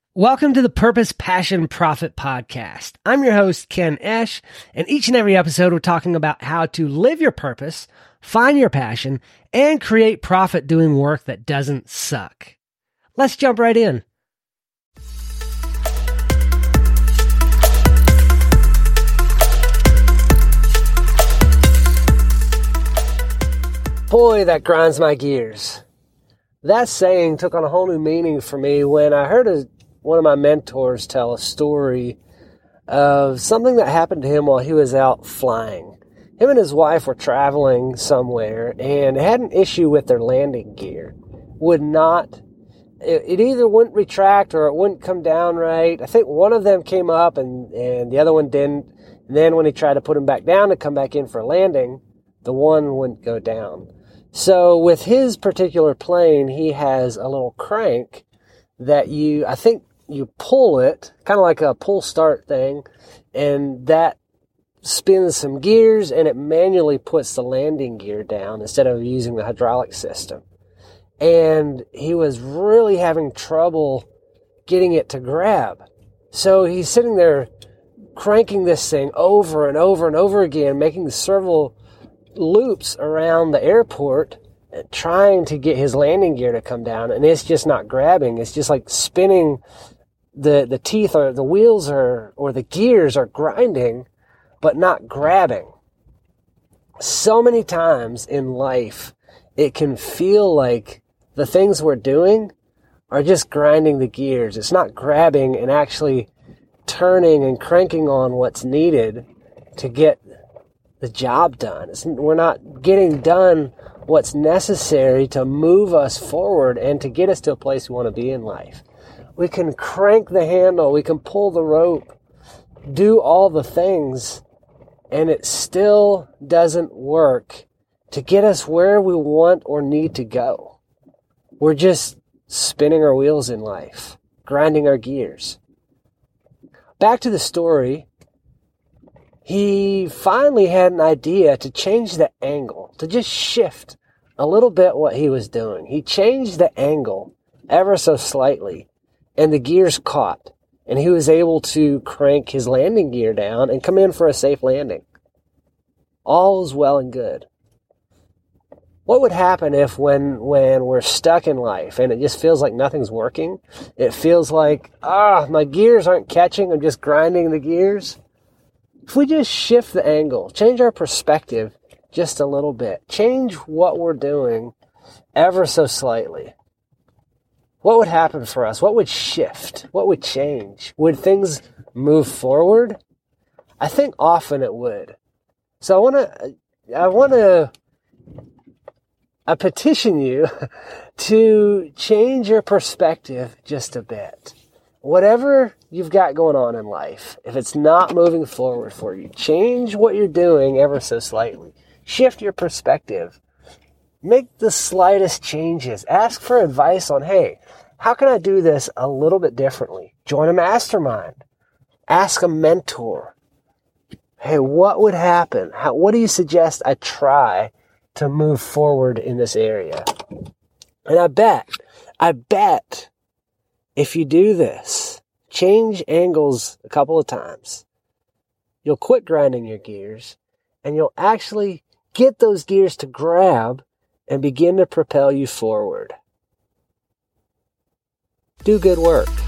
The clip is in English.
Welcome to the Purpose, Passion, Profit podcast. I'm your host, Ken Esch, and each and every episode we're talking about how to live your purpose, find your passion, and create profit doing work that doesn't suck. Let's jump right in. Boy, that grinds my gears. That saying took on a whole new meaning for me when I heard one of my mentors tell a story of something that happened to him while he was out flying. Him and his wife were traveling somewhere and had an issue with their landing gear. It either wouldn't retract or it wouldn't come down right. I think one of them came up and the other one didn't. And then when he tried to put them back down to come back in for landing, the one wouldn't go down. So with his particular plane, he has a little crank that you pull it, kind of like a pull start thing, and that spins some gears and it manually puts the landing gear down instead of using the hydraulic system. And he was really having trouble getting it to grab. So he's sitting there cranking this thing over and over and over again, making several loops around the airport, trying to get his landing gear to come down, and it's just not grabbing. It's just like spinning. The teeth or the wheels or the gears are grinding, but not grabbing. So many times in life, it can feel like the things we're doing are just grinding the gears. It's not grabbing and actually turning and cranking on what's needed to get the job done. We're not getting done what's necessary to move us forward and to get us to a place we want to be in life. We can crank the handle, we can pull the rope, do all the things, and it still doesn't work to get us where we want or need to go. We're just spinning our wheels in life, grinding our gears. Back to the story. He finally had an idea to change the angle, to just shift a little bit what he was doing. He changed the angle ever so slightly, and the gears caught, and he was able to crank his landing gear down and come in for a safe landing. All is well and good. What would happen if when we're stuck in life and it just feels like nothing's working? It feels like, my gears aren't catching, I'm just grinding the gears. If we just shift the angle, change our perspective just a little bit, change what we're doing ever so slightly, what would happen for us? What would shift? What would change? Would things move forward? I think often it would. So I petition you to change your perspective just a bit. Whatever you've got going on in life, if it's not moving forward for you, change what you're doing ever so slightly. Shift your perspective. Make the slightest changes. Ask for advice on, hey, how can I do this a little bit differently? Join a mastermind. Ask a mentor. Hey, what would happen? What do you suggest I try to move forward in this area? And I bet if you do this, change angles a couple of times, you'll quit grinding your gears and you'll actually get those gears to grab and begin to propel you forward. Do good work.